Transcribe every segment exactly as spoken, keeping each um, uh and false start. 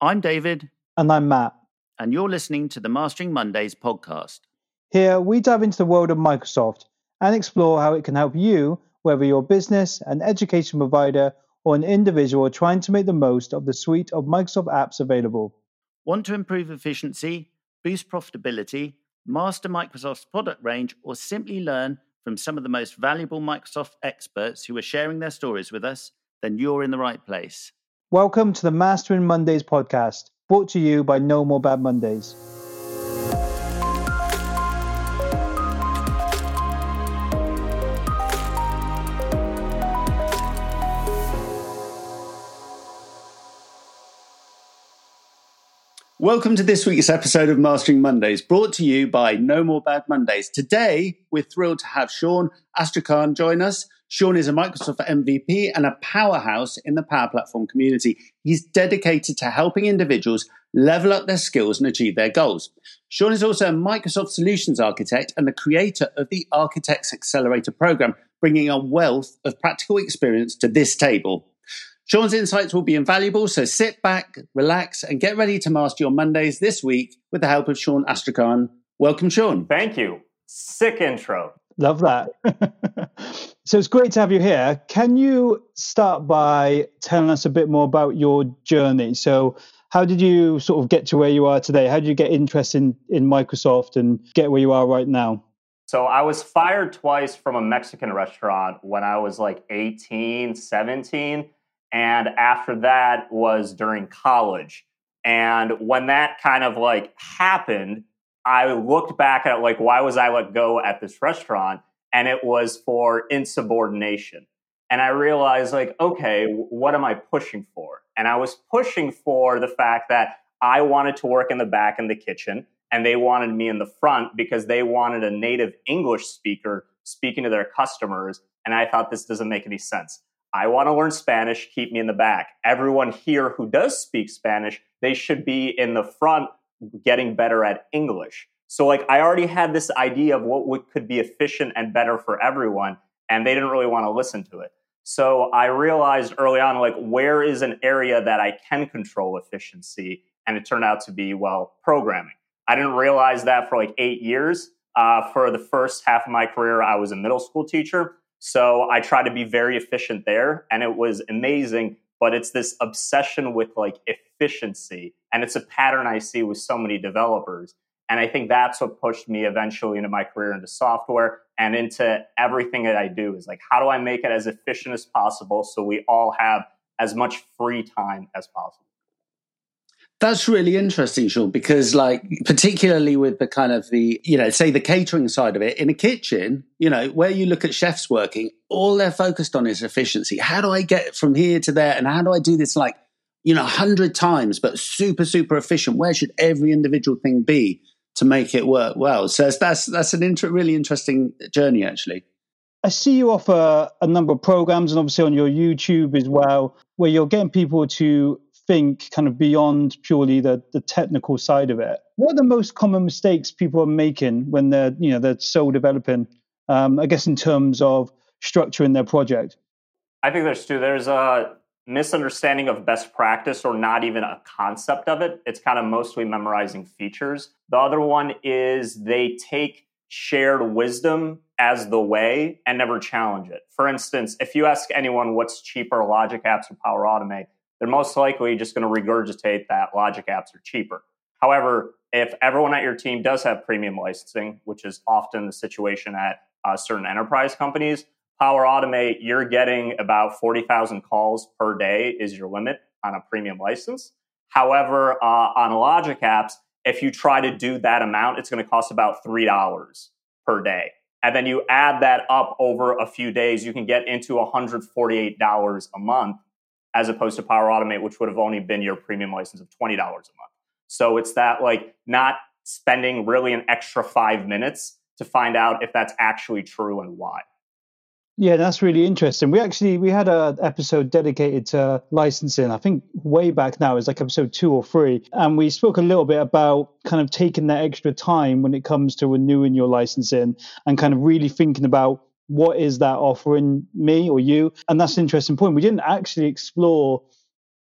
I'm David. And I'm Matt. And you're listening to the Mastering Mondays podcast. Here, we dive into the world of Microsoft and explore how it can help you, whether you're a business, an education provider, or an individual trying to make the most of the suite of Microsoft apps available. Want to improve efficiency, boost profitability, master Microsoft's product range, or simply learn from some of the most valuable Microsoft experts who are sharing their stories with us? Then you're in the right place. Welcome to the Mastering Mondays podcast, brought to you by No More Bad Mondays. Welcome to this week's episode of Mastering Mondays, brought to you by No More Bad Mondays. Today, we're thrilled to have Sean Astrachan join us. Sean is a Microsoft M V P and a powerhouse in the Power Platform community. He's dedicated to helping individuals level up their skills and achieve their goals. Sean is also a Microsoft Solutions Architect and the creator of the Architects Accelerator program, bringing a wealth of practical experience to this table. Sean's insights will be invaluable, so sit back, relax, and get ready to master your Mondays this week with the help of Sean Astrachan. Welcome, Sean. Thank you. Sick intro. Love that. So it's great to have you here. Can you start by telling us a bit more about your journey? So how did you sort of get to where you are today? How did you get interested in, in Microsoft and get where you are right now? So I was fired twice from a Mexican restaurant when I was like eighteen, seventeen. And after that was during college. And when that kind of like happened, I looked back at like, why was I let go at this restaurant? And it was for insubordination. And I realized like, okay, what am I pushing for? And I was pushing for the fact that I wanted to work in the back in the kitchen and they wanted me in the front because they wanted a native English speaker speaking to their customers. And I thought this doesn't make any sense. I want to learn Spanish, keep me in the back. Everyone here who does speak Spanish, they should be in the front getting better at English. So like I already had this idea of what would, could be efficient and better for everyone, and they didn't really want to listen to it. So I realized early on, like, where is an area that I can control efficiency? And it turned out to be, well, programming. I didn't realize that for like eight years. Uh, for the first half of my career, I was a middle school teacher. So I tried to be very efficient there, and it was amazing. But it's this obsession with like efficiency, and it's a pattern I see with so many developers. And I think that's what pushed me eventually into my career into software and into everything that I do is like, how do I make it as efficient as possible so we all have as much free time as possible? That's really interesting, Sean, because like, particularly with the kind of the, you know, say the catering side of it, in a kitchen, you know, where you look at chefs working, all they're focused on is efficiency. How do I get from here to there? And how do I do this like, you know, a hundred times, but super, super efficient? Where should every individual thing be to make it work well? So that's, that's an inter- really interesting journey, actually. I see you offer a number of programs and obviously on your YouTube as well, where you're getting people to think kind of beyond purely the, the technical side of it. What are the most common mistakes people are making when they're, you know, they're sole developing, um, I guess, in terms of structuring their project? I think there's two. There's a misunderstanding of best practice or not even a concept of it. It's kind of mostly memorizing features. The other one is they take shared wisdom as the way and never challenge it. For instance, if you ask anyone what's cheaper, Logic Apps or Power Automate, they're most likely just going to regurgitate that Logic Apps are cheaper. However, if everyone at your team does have premium licensing, which is often the situation at uh, certain enterprise companies, Power Automate, you're getting about forty thousand calls per day is your limit on a premium license. However, uh, on Logic Apps, if you try to do that amount, it's going to cost about three dollars per day. And then you add that up over a few days, you can get into one hundred forty-eight dollars a month, as opposed to Power Automate, which would have only been your premium license of twenty dollars a month. So it's that like not spending really an extra five minutes to find out if that's actually true and why. Yeah, that's really interesting. We actually, we had an episode dedicated to licensing, I think way back now, it's like episode two or three. And we spoke a little bit about kind of taking that extra time when it comes to renewing your licensing and kind of really thinking about what is that offering me or you? And that's an interesting point. We didn't actually explore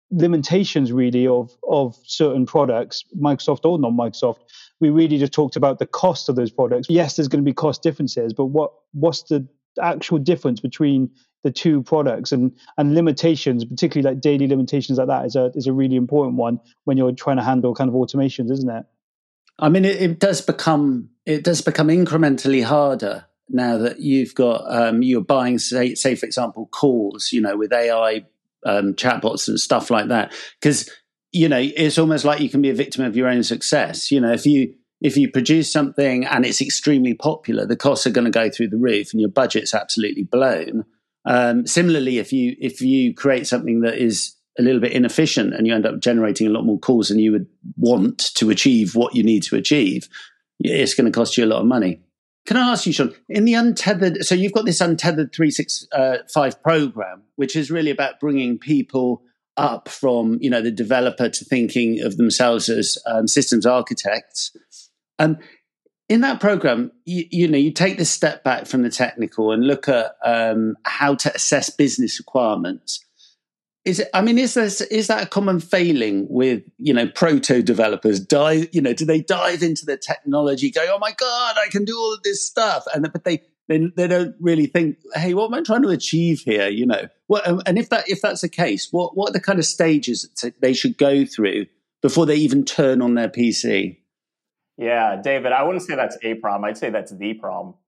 limitations really of of certain products, Microsoft or non-Microsoft. We really just talked about the cost of those products. Yes, there's going to be cost differences, but what what's the actual difference between the two products, and and limitations, particularly like daily limitations like that, is a is a really important one when you're trying to handle kind of automations, isn't it? I mean, it, it does become it does become incrementally harder now that you've got um, you're buying, say, say for example, calls, you know, with A I um, chatbots and stuff like that, because you know it's almost like you can be a victim of your own success. You know, if you if you produce something and it's extremely popular, the costs are going to go through the roof, and your budget's absolutely blown. Um, similarly, if you if you create something that is a little bit inefficient and you end up generating a lot more calls than you would want to achieve what you need to achieve, it's going to cost you a lot of money. Can I ask you, Sean, in the untethered, so you've got this untethered three sixty-five program, which is really about bringing people up from, you know, the developer to thinking of themselves as um, systems architects. Um, in that program, you, you know, you take this step back from the technical and look at um, how to assess business requirements. Is it, I mean, is this, is that a common failing with, you know, proto developers? Dive, you know, do they dive into the technology, going, "Oh my God, I can do all of this stuff," and but they they, they don't really think, "Hey, what am I trying to achieve here?" You know, what, and if that if that's the case, what what are the kind of stages that they should go through before they even turn on their P C? Yeah, David, I wouldn't say that's a problem. I'd say that's the problem.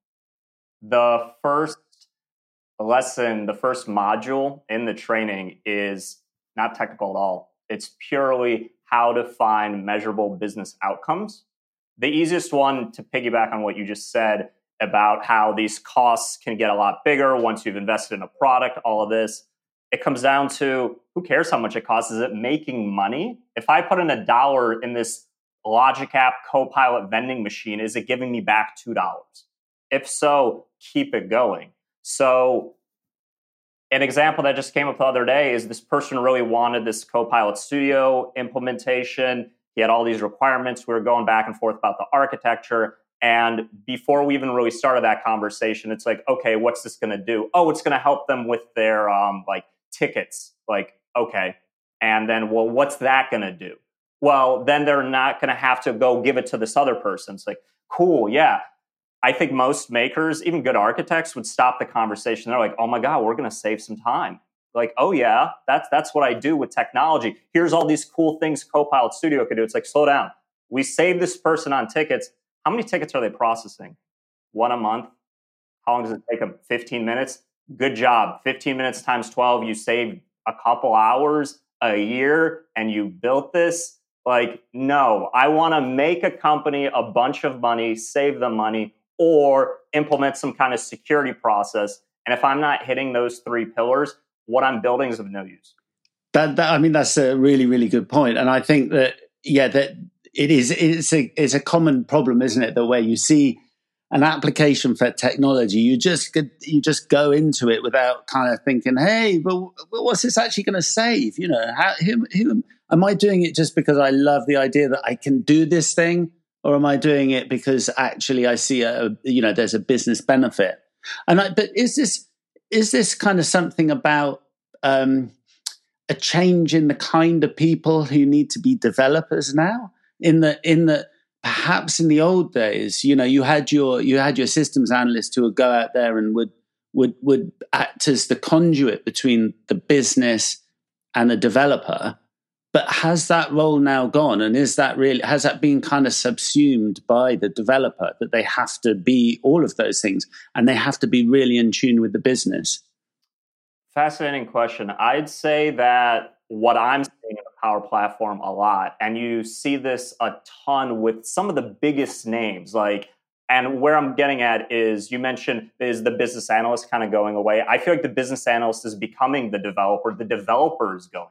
The first lesson, the first module in the training is not technical at all. It's purely how to find measurable business outcomes. The easiest one, to piggyback on what you just said about how these costs can get a lot bigger once you've invested in a product, all of this, it comes down to, who cares how much it costs? Is it making money? If I put in a dollar in this Logic App Copilot vending machine, is it giving me back two dollars? If so, keep it going. So an example that just came up the other day is this person really wanted this Copilot Studio implementation. He had all these requirements. We were going back and forth about the architecture. And before we even really started that conversation, it's like, okay, what's this going to do? Oh, it's going to help them with their um, like tickets. Like, okay. And then, well, what's that going to do? Well, then they're not going to have to go give it to this other person. It's like, cool, yeah. I think most makers, even good architects, would stop the conversation. They're like, oh my God, we're going to save some time. Like, oh yeah, that's that's what I do with technology. Here's all these cool things Copilot Studio could do. It's like, slow down. We saved this person on tickets. How many tickets are they processing? One a month? How long does it take them? fifteen minutes? Good job. fifteen minutes times twelve, you saved a couple hours a year and you built this. Like, no, I want to make a company a bunch of money, save them money, or implement some kind of security process. And if I'm not hitting those three pillars, what I'm building is of no use. That, that I mean, that's a really, really good point. And I think that, yeah, that it is, it's a, it's a common problem, isn't it? That where you see an application for technology, you just, you just go into it without kind of thinking, hey, but what's this actually going to save? You know, how, who, who, am I doing it just because I love the idea that I can do this thing? Or am I doing it because actually I see a, you know, there's a business benefit? And I, but is this, is this kind of something about um, a change in the kind of people who need to be developers now? In the, in the, perhaps in the old days, you know, you had your, you had your systems analyst who would go out there and would, would, would act as the conduit between the business and the developer. But has that role now gone? And is that really, has that been kind of subsumed by the developer, that they have to be all of those things and they have to be really in tune with the business? Fascinating question. I'd say that what I'm seeing in the Power Platform a lot, and you see this a ton with some of the biggest names, like, and where I'm getting at is, you mentioned, is the business analyst kind of going away. I feel like the business analyst is becoming the developer. The developer is going away.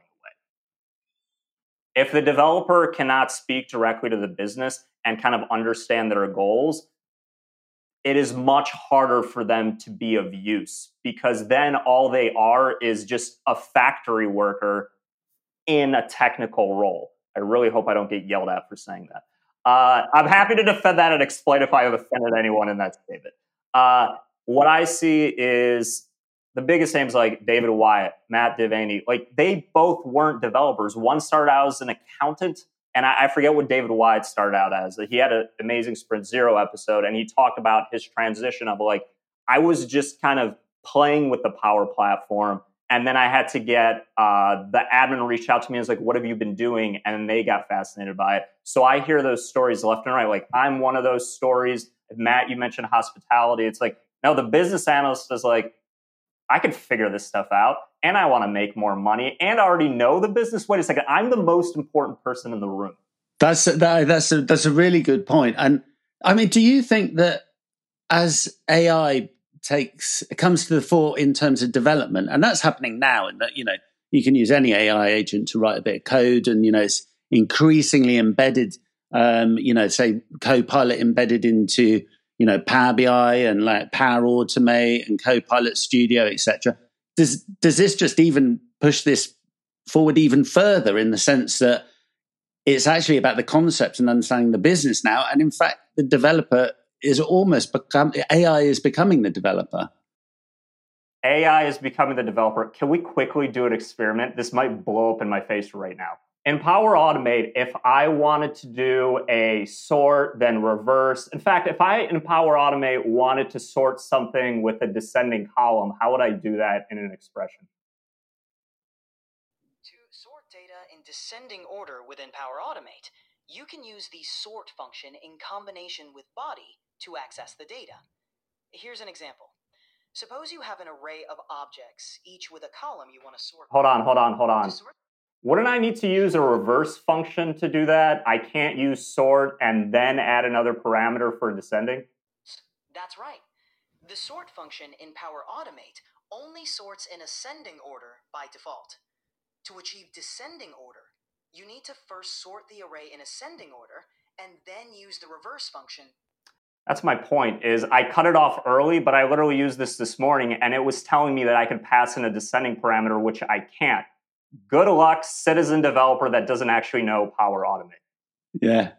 If the developer cannot speak directly to the business and kind of understand their goals, it is much harder for them to be of use, because then all they are is just a factory worker in a technical role. I really hope I don't get yelled at for saying that. Uh, I'm happy to defend that and explain if I have offended anyone in that statement. Uh, what I see is the biggest names like David Wyatt, Matt Devaney, like they both weren't developers. One started out as an accountant, and I, I forget what David Wyatt started out as. He had an amazing Sprint Zero episode, and he talked about his transition of like, I was just kind of playing with the Power Platform, and then I had to get uh, the admin reach out to me and was like, what have you been doing? And then they got fascinated by it. So I hear those stories left and right. Like, I'm one of those stories. Matt, you mentioned hospitality. It's like, no, the business analyst is like, I could figure this stuff out, and I want to make more money, and I already know the business. Wait a second, I'm the most important person in the room. That's that, that's a, that's a really good point. And I mean, do you think that as A I takes comes to the fore in terms of development, and that's happening now, and that you know you can use any A I agent to write a bit of code, and you know it's increasingly embedded. Um, you know, say Copilot embedded into you know, Power B I and like Power Automate and Copilot Studio, et cetera. Does does this just even push this forward even further in the sense that it's actually about the concept and understanding the business now, and in fact, the developer is almost become A I is becoming the developer. A I is becoming the developer. Can we quickly do an experiment? This might blow up in my face right now. In Power Automate, if I wanted to do a sort, then reverse. In fact, if I in Power Automate wanted to sort something with a descending column, how would I do that in an expression? To sort data in descending order within Power Automate, you can use the sort function in combination with body to access the data. Here's an example. Suppose you have an array of objects, each with a column you want to sort. Hold on, hold on, hold on. Wouldn't I need to use a reverse function to do that? I can't use sort and then add another parameter for descending? That's right. The sort function in Power Automate only sorts in ascending order by default. To achieve descending order, you need to first sort the array in ascending order and then use the reverse function. That's my point, is I cut it off early, but I literally used this this morning, and it was telling me that I could pass in a descending parameter, which I can't. Good luck, citizen developer that doesn't actually know Power Automate. Yeah.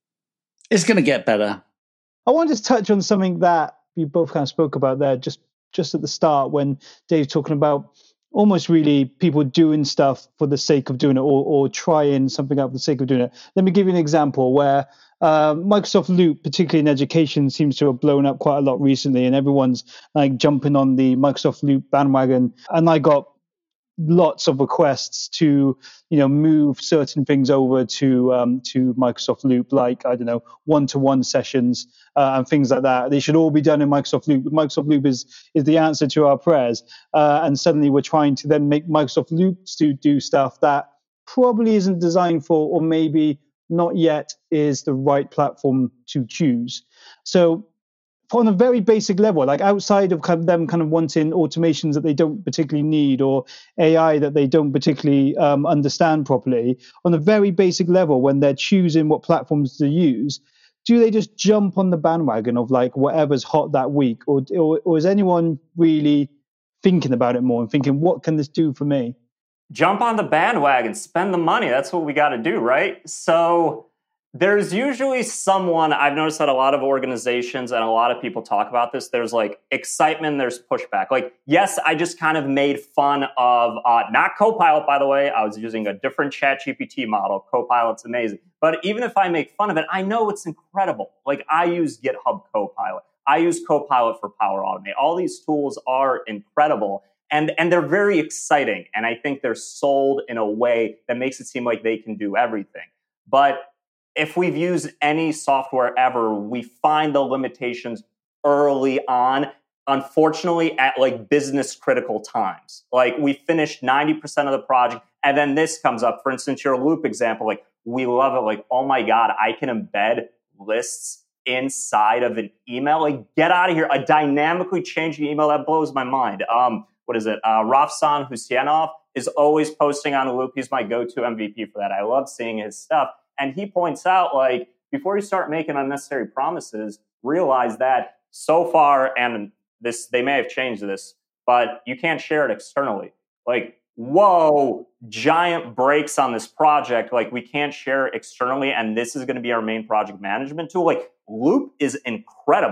It's going to get better. I want to just touch on something that you both kind of spoke about there just, just at the start when Dave's talking about almost really people doing stuff for the sake of doing it or, or trying something out for the sake of doing it. Let me give you an example where uh, Microsoft Loop, particularly in education, seems to have blown up quite a lot recently, and everyone's like jumping on the Microsoft Loop bandwagon. And I got lots of requests to, you know, move certain things over to um, to Microsoft Loop, like, I don't know, one-to-one sessions uh, and things like that. They should all be done in Microsoft Loop. Microsoft Loop is is the answer to our prayers. Uh, and suddenly we're trying to then make Microsoft Loop to do stuff that probably isn't designed for, or maybe not yet is the right platform to choose. So on a very basic level, like outside of kind of them kind of wanting automations that they don't particularly need or A I that they don't particularly um, understand properly, on a very basic level, when they're choosing what platforms to use, do they just jump on the bandwagon of like whatever's hot that week? Or, or, or is anyone really thinking about it more and thinking, what can this do for me? Jump on the bandwagon, spend the money. That's what we got to do, right? So there's usually someone, I've noticed that a lot of organizations and a lot of people talk about this, there's like excitement, there's pushback. Like, yes, I just kind of made fun of, uh, not Copilot, by the way, I was using a different ChatGPT model. Copilot's amazing. But even if I make fun of it, I know it's incredible. Like, I use GitHub Copilot. I use Copilot for Power Automate. All these tools are incredible. And, and they're very exciting. And I think they're sold in a way that makes it seem like they can do everything. But if we've used any software ever, we find the limitations early on, unfortunately, at like business critical times. Like, we finished ninety percent of the project, and then this comes up. For instance, your Loop example, like, we love it. Like, oh my God, I can embed lists inside of an email. Like, get out of here. A dynamically changing email, that blows my mind. Um, what is it? Uh, Rafsan Husianov is always posting on Loop. He's my go-to M V P for that. I love seeing his stuff. And he points out, like, before you start making unnecessary promises, realize that so far, and this, they may have changed this, but you can't share it externally. Like, whoa, giant breaks on this project. Like, we can't share it externally, and this is going to be our main project management tool. Like, Loop is incredible,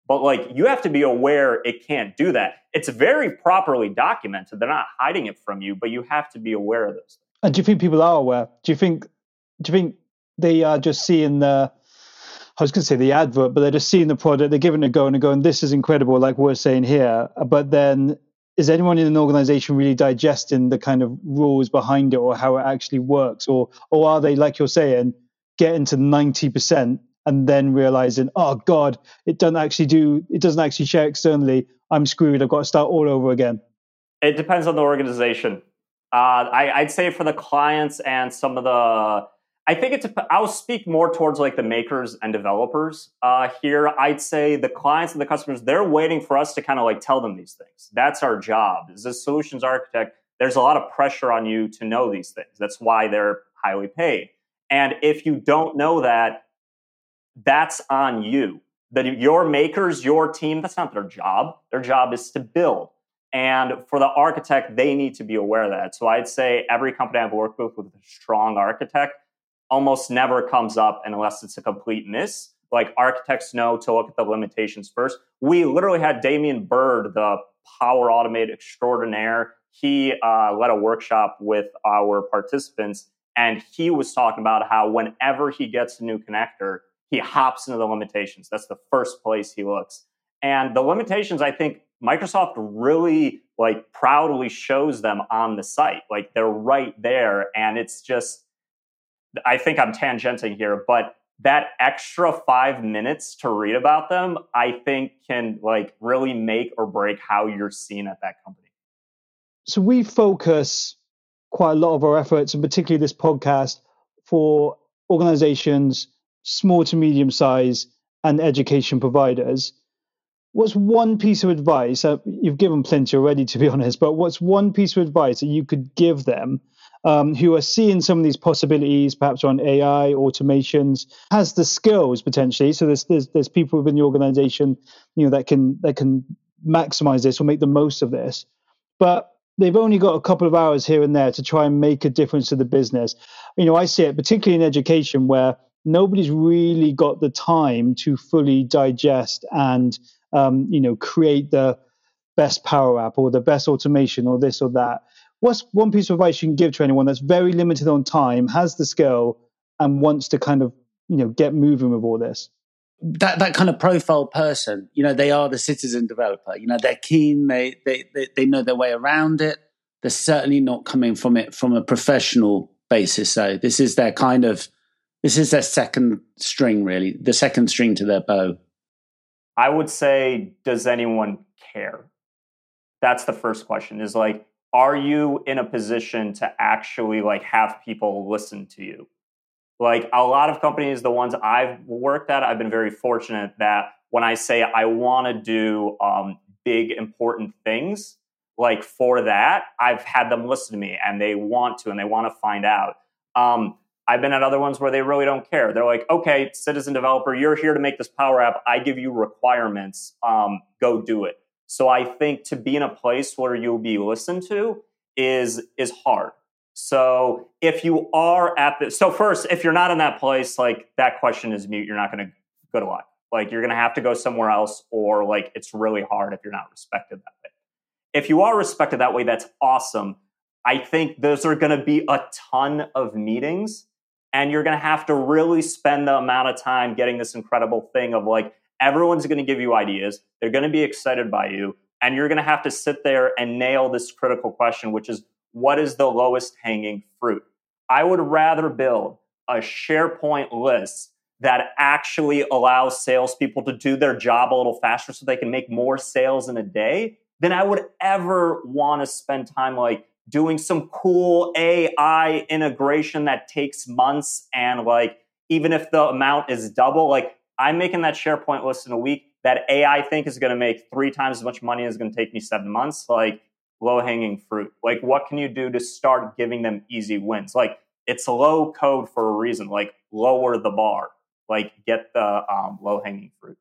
But like, you have to be aware it can't do that. It's very properly documented. They're not hiding it from you, but you have to be aware of this. And do you think people are aware? Do you think, do you think they are just seeing the, I was going to say the advert, but they're just seeing the product, they're giving it a go and they're going, this is incredible, like we're saying here. But then is anyone in an organization really digesting the kind of rules behind it or how it actually works? Or, or are they, like you're saying, getting to ninety percent and then realizing, oh God, it doesn't actually do, it doesn't actually share externally. I'm screwed. I've got to start all over again. It depends on the organization. Uh, I, I'd say for the clients and some of the, I think it's, I'll speak more towards like the makers and developers uh, here. I'd say the clients and the customers, they're waiting for us to kind of like tell them these things. That's our job. As a solutions architect, there's a lot of pressure on you to know these things. That's why they're highly paid. And if you don't know that, that's on you. That your makers, your team, that's not their job. Their job is to build. And for the architect, they need to be aware of that. So I'd say every company I've worked with with a strong architect almost never comes up unless it's a complete miss. Like, architects know to look at the limitations first. We literally had Damien Bird, the Power Automate extraordinaire. He uh, led a workshop with our participants, and he was talking about how whenever he gets a new connector, he hops into the limitations. That's the first place he looks. And the limitations, I think Microsoft really like proudly shows them on the site. Like, they're right there. And it's just, I think I'm tangenting here, but that extra five minutes to read about them, I think can like really make or break how you're seen at that company. So we focus quite a lot of our efforts, and particularly this podcast, for organizations, small to medium size, and education providers. What's one piece of advice, uh, you've given plenty already, to be honest, but what's one piece of advice that you could give them um, who are seeing some of these possibilities, perhaps on A I, automations, has the skills potentially? So there's, there's there's people within the organization, you know, that can that can maximize this or make the most of this, but they've only got a couple of hours here and there to try and make a difference to the business. You know, I see it particularly in education where nobody's really got the time to fully digest and um, you know, create the best Power App or the best automation or this or that. What's one piece of advice you can give to anyone that's very limited on time, has the skill, and wants to kind of, you know, get moving with all this? That that kind of profile person, you know, they are the citizen developer. You know, they're keen, they they they, they know their way around it. They're certainly not coming from it from a professional basis. So this is their kind of, this is their second string, really, the second string to their bow. I would say, does anyone care? That's the first question, is like, are you in a position to actually like have people listen to you? Like, a lot of companies, the ones I've worked at, I've been very fortunate that when I say I want to do um, big, important things, like for that, I've had them listen to me and they want to, and they want to find out. Um, I've been at other ones where they really don't care. They're like, okay, citizen developer, you're here to make this Power App. I give you requirements. Um, go do it. So I think to be in a place where you'll be listened to is is hard. So if you are at the, so first, if you're not in that place, like that question is mute. You're not going to go to life. Like, you're going to have to go somewhere else, or like it's really hard if you're not respected that way. If you are respected that way, that's awesome. I think those are going to be a ton of meetings. And you're going to have to really spend the amount of time getting this incredible thing of like, everyone's going to give you ideas. They're going to be excited by you. And you're going to have to sit there and nail this critical question, which is, what is the lowest hanging fruit? I would rather build a SharePoint list that actually allows salespeople to do their job a little faster so they can make more sales in a day than I would ever want to spend time like doing some cool A I integration that takes months. And like, even if the amount is double, like I'm making that SharePoint list in a week that A I think is going to make three times as much money as it's going to take me seven months. Like, low hanging fruit. Like, what can you do to start giving them easy wins? Like, it's low code for a reason. Like, lower the bar, like get the um, low hanging fruit.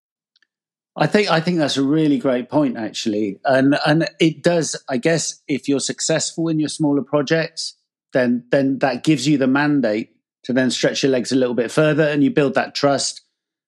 I think I think that's a really great point, actually, and and it does. I guess if you're successful in your smaller projects, then then that gives you the mandate to then stretch your legs a little bit further, and you build that trust,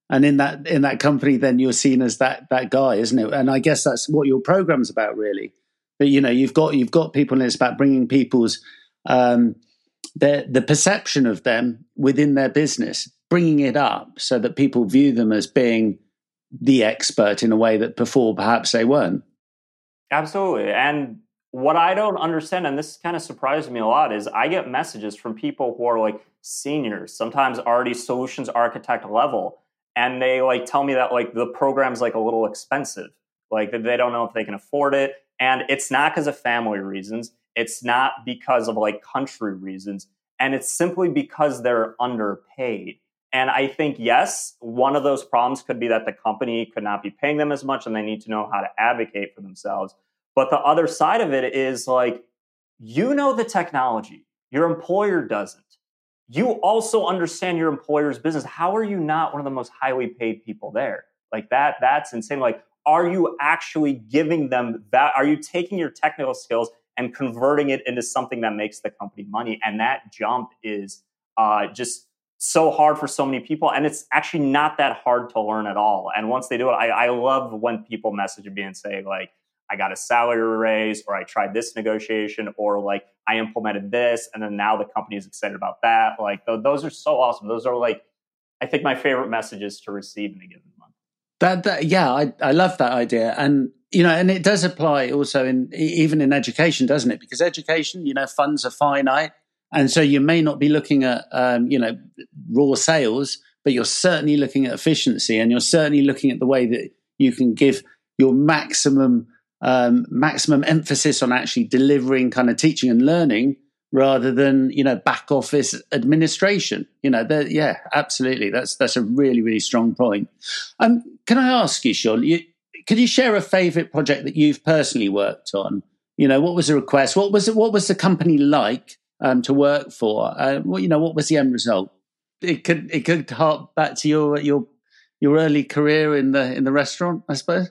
And in that in that company, then you're seen as that that guy, isn't it? And I guess that's what your program's about, really. But you know, you've got you've got people, and it's about bringing people's um, their the perception of them within their business, bringing it up so that people view them as being the expert in a way that before perhaps they weren't. Absolutely. And what I don't understand, and this kind of surprised me a lot, is I get messages from people who are like seniors, sometimes already solutions architect level. And they like tell me that like the program's like a little expensive, like that they don't know if they can afford it. And it's not because of family reasons. It's not because of like country reasons. And it's simply because they're underpaid. And I think, yes, one of those problems could be that the company could not be paying them as much and they need to know how to advocate for themselves. But the other side of it is like, you know the technology, your employer doesn't. You also understand your employer's business. How are you not one of the most highly paid people there? Like that, that's insane. Like, are you actually giving them that? Are you taking your technical skills and converting it into something that makes the company money? And that jump is uh, just so hard for so many people. And it's actually not that hard to learn at all. And once they do it, I, I love when people message me and say like, I got a salary raise, or I tried this negotiation, or like I implemented this, and then now the company is excited about that. Like th- those are so awesome. Those are like, I think my favorite messages to receive in a given month. That, that yeah, I, I love that idea. And, you know, and it does apply also in, even in education, doesn't it? Because education, you know, funds are finite. And so you may not be looking at, um, you know, raw sales, but you're certainly looking at efficiency, and you're certainly looking at the way that you can give your maximum Um, maximum emphasis on actually delivering kind of teaching and learning rather than, you know, back office administration. You know, yeah, absolutely. That's that's a really, really strong point. Um, can I ask you, Sean, you, could you share a favorite project that you've personally worked on? You know, what was the request? What was it? What was the company like um, to work for? Uh, what, you know, what was the end result? It could it could hark back to your your your early career in the in the restaurant, I suppose.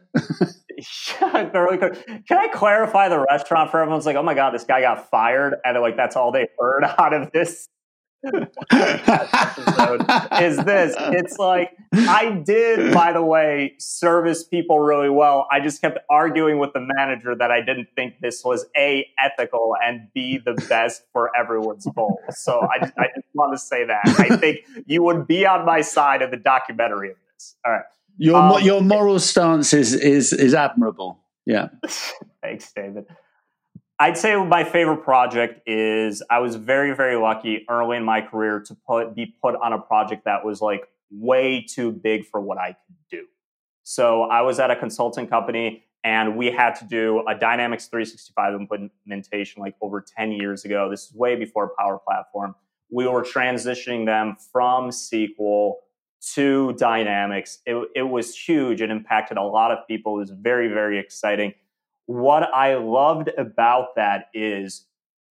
Can I clarify the restaurant for everyone's like, oh my God, this guy got fired, and like that's all they heard out of this episode is this. It's like, I did, by the way, service people really well. I just kept arguing with the manager that I didn't think this was A, ethical, and B, the best for everyone's goals. So I just, I just want to say that. I think you would be on my side of the documentary of this. All right. Your um, your moral stance is is is admirable. Yeah. Thanks, David. I'd say my favorite project is I was very, very lucky early in my career to put be put on a project that was like way too big for what I could do. So I was at a consulting company, and we had to do a Dynamics three sixty-five implementation like over ten years ago. This is way before Power Platform. We were transitioning them from S Q L to Dynamics. It, it was huge. It impacted a lot of people. It was very, very exciting. What I loved about that is,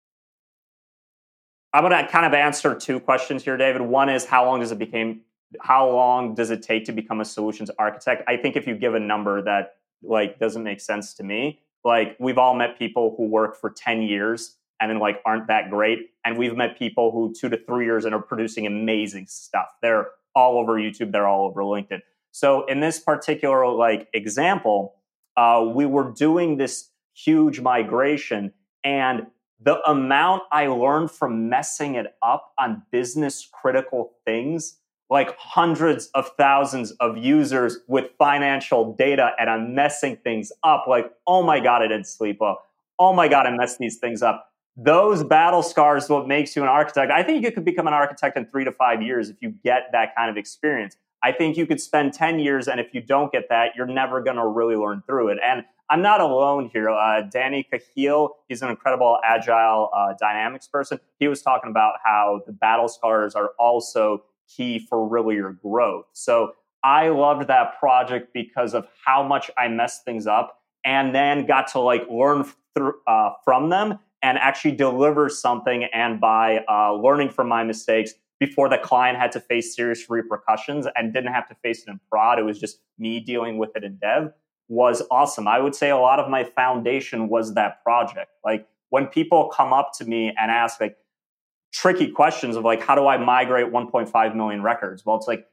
I'm going to kind of answer two questions here, David. One is, how long does it became, how long does it take to become a solutions architect? I think if you give a number that like doesn't make sense to me, like we've all met people who work for ten years and then like aren't that great. And we've met people who two to three years and are producing amazing stuff. They're all over YouTube. They're all over LinkedIn. So in this particular like example, uh, we were doing this huge migration, and the amount I learned from messing it up on business critical things, like hundreds of thousands of users with financial data, and I'm messing things up. Like, oh my God, I didn't sleep well. Oh my God, I messed these things up. Those battle scars, what makes you an architect. I think you could become an architect in three to five years if you get that kind of experience. I think you could spend ten years, and if you don't get that, you're never going to really learn through it. And I'm not alone here. Uh, Danny Cahill, he's an incredible agile uh, dynamics person. He was talking about how the battle scars are also key for really your growth. So I loved that project because of how much I messed things up, and then got to like learn through, uh, from them, and actually deliver something, and by uh, learning from my mistakes before the client had to face serious repercussions and didn't have to face it in prod, it was just me dealing with it in dev, was awesome. I would say a lot of my foundation was that project. Like when people come up to me and ask like tricky questions of like, how do I migrate one point five million records? Well, it's like,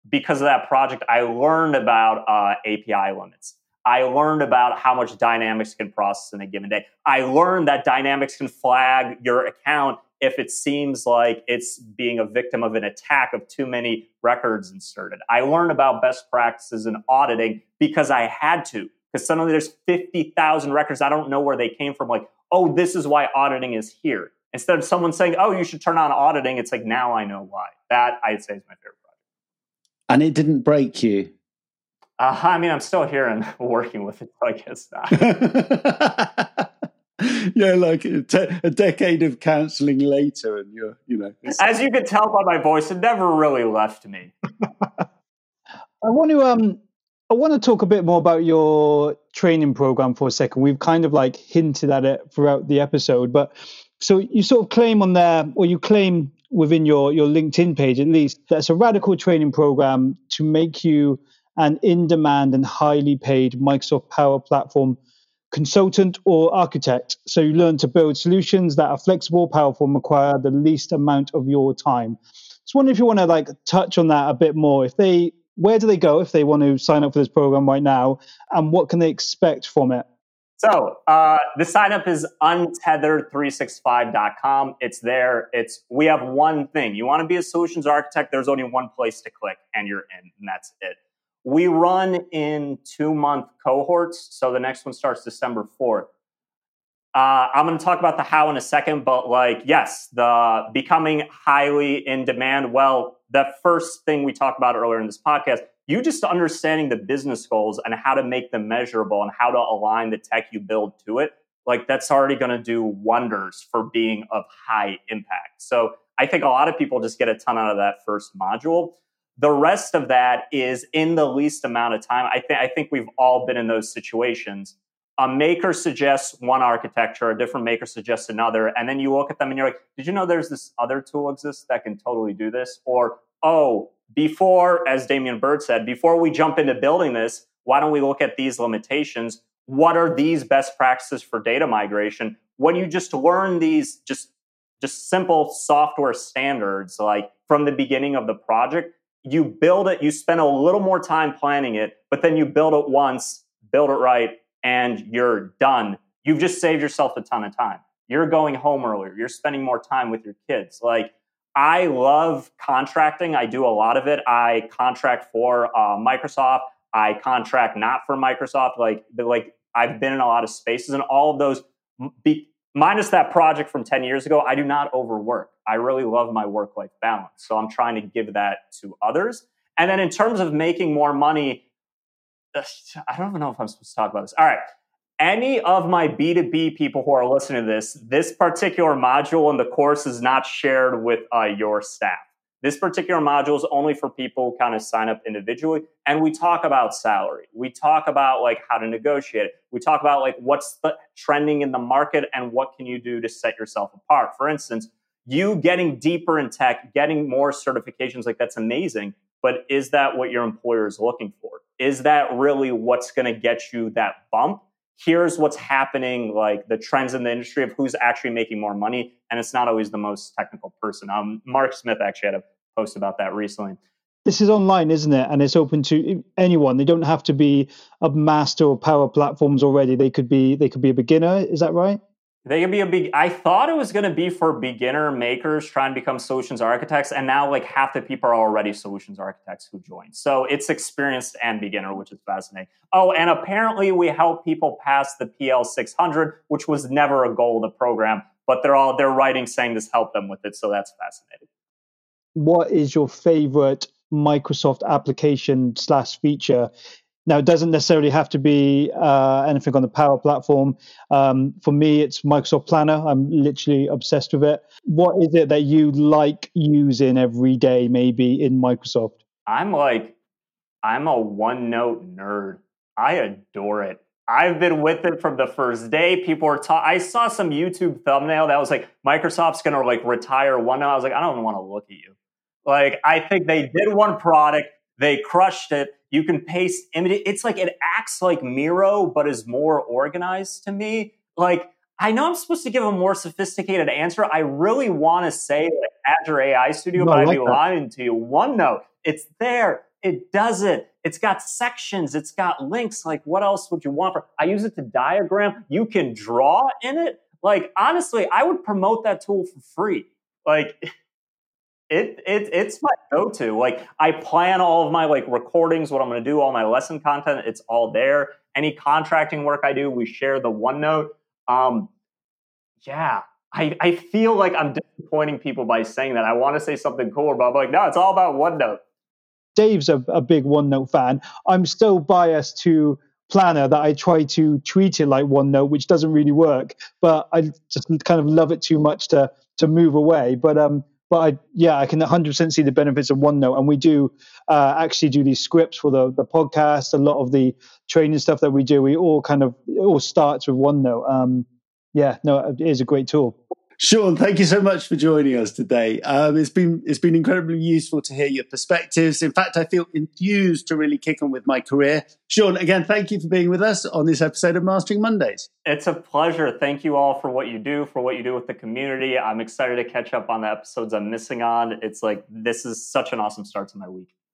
because of that project, I learned about uh, A P I limits. I learned about how much Dynamics can process in a given day. I learned that Dynamics can flag your account if it seems like it's being a victim of an attack of too many records inserted. I learned about best practices in auditing because I had to, because suddenly there's fifty thousand records. I don't know where they came from. Like, oh, this is why auditing is here. Instead of someone saying, oh, you should turn on auditing, it's like, now I know why. That, I'd say, is my favorite project. And it didn't break you? Uh, I mean, I'm still here and working with it, so I guess not. Yeah, like a, te- a decade of counseling later, and you're, you know. As you can tell by my voice, it never really left me. I want to um, I want to talk a bit more about your training program for a second. We've kind of like hinted at it throughout the episode, but so you sort of claim on there, or you claim within your your LinkedIn page at least, that it's a radical training program to make you an in-demand and highly paid Microsoft Power Platform consultant or architect. So you learn to build solutions that are flexible, powerful, and require the least amount of your time. Just wonder if you want to like touch on that a bit more. If they, where do they go if they want to sign up for this program right now, and what can they expect from it? So uh, the sign up is untethered three sixty-five dot com. It's there. It's we have one thing. You want to be a solutions architect, there's only one place to click and you're in, and that's it. We run in two-month cohorts, so the next one starts December fourth. Uh, I'm going to talk about the how in a second, but like, yes, the becoming highly in demand. Well, the first thing we talked about earlier in this podcast, you just understanding the business goals and how to make them measurable and how to align the tech you build to it, like that's already going to do wonders for being of high impact. So I think a lot of people just get a ton out of that first module. The rest of that is in the least amount of time. I think I think we've all been in those situations. A maker suggests one architecture, a different maker suggests another, and then you look at them and you're like, did you know there's this other tool exists that can totally do this? Or, oh, before, as Damien Bird said, before we jump into building this, why don't we look at these limitations? What are these best practices for data migration? When you just learn these just, just simple software standards, like from the beginning of the project, you build it, you spend a little more time planning it, but then you build it once, build it right, and you're done. You've just saved yourself a ton of time. You're going home earlier. You're spending more time with your kids. Like, I love contracting. I do a lot of it. I contract for uh, Microsoft. I contract not for Microsoft. Like, like I've been in a lot of spaces, and all of those, be, minus that project from ten years ago, I do not overwork. I really love my work-life balance. So I'm trying to give that to others. And then in terms of making more money, I don't even know if I'm supposed to talk about this. All right. Any of my B two B people who are listening to this, this particular module in the course is not shared with uh, your staff. This particular module is only for people who kind of sign up individually. And we talk about salary. We talk about like how to negotiate it. We talk about like what's the trending in the market and what can you do to set yourself apart. For instance, you getting deeper in tech, getting more certifications, like that's amazing. But is that what your employer is looking for? Is that really what's going to get you that bump? Here's what's happening, like the trends in the industry of who's actually making more money. And it's not always the most technical person. Um, Mark Smith actually had a post about that recently. This is online, isn't it? And it's open to anyone. They don't have to be a master of Power Platforms already. They could be they could be a beginner. Is that right? They can be a big, I thought it was going to be for beginner makers trying to become solutions architects. And now like half the people are already solutions architects who join. So it's experienced and beginner, which is fascinating. Oh, and apparently we help people pass the P L six hundred, which was never a goal of the program, but they're all, they're writing saying this helped them with it. So that's fascinating. What is your favorite Microsoft application slash feature? Now, it doesn't necessarily have to be uh, anything on the Power Platform. Um, for me, it's Microsoft Planner. I'm literally obsessed with it. What is it that you like using every day, maybe in Microsoft? I'm like, I'm a OneNote nerd. I adore it. I've been with it from the first day. People are talking. I saw some YouTube thumbnail that was like, Microsoft's going to like retire OneNote. I was like, I don't want to look at you. Like, I think they did one product. They crushed it. You can paste images. It's like it acts like Miro, but is more organized to me. Like, I know I'm supposed to give a more sophisticated answer. I really want to say like Azure A I Studio, no, but I'd like be that. lying to you. OneNote, it's there. It does it. It's got sections. It's got links. Like, what else would you want? For? I use it to diagram. You can draw in it. Like, honestly, I would promote that tool for free. Like, it it it's my go-to. Like, I plan all of my like recordings, what I'm going to do, all my lesson content. It's all there. Any contracting work I do, we share the OneNote. Um, yeah, I I feel like I'm disappointing people by saying that. I want to say something cooler, but I'm like, no, it's all about OneNote. Dave's a, a big OneNote fan. I'm still biased to Planner, that I try to treat it like OneNote, which doesn't really work. But I just kind of love it too much to to move away. But um, but I yeah, I can one hundred percent see the benefits of OneNote, and we do uh, actually do these scripts for the the podcast. A lot of the training stuff that we do, we all kind of it all starts with OneNote. Um, yeah, no, it is a great tool. Sean, thank you so much for joining us today. Um, it's been it's been incredibly useful to hear your perspectives. In fact, I feel enthused to really kick on with my career. Sean, again, thank you for being with us on this episode of Mastering Mondays. It's a pleasure. Thank you all for what you do, for what you do with the community. I'm excited to catch up on the episodes I'm missing on. It's like, this is such an awesome start to my week.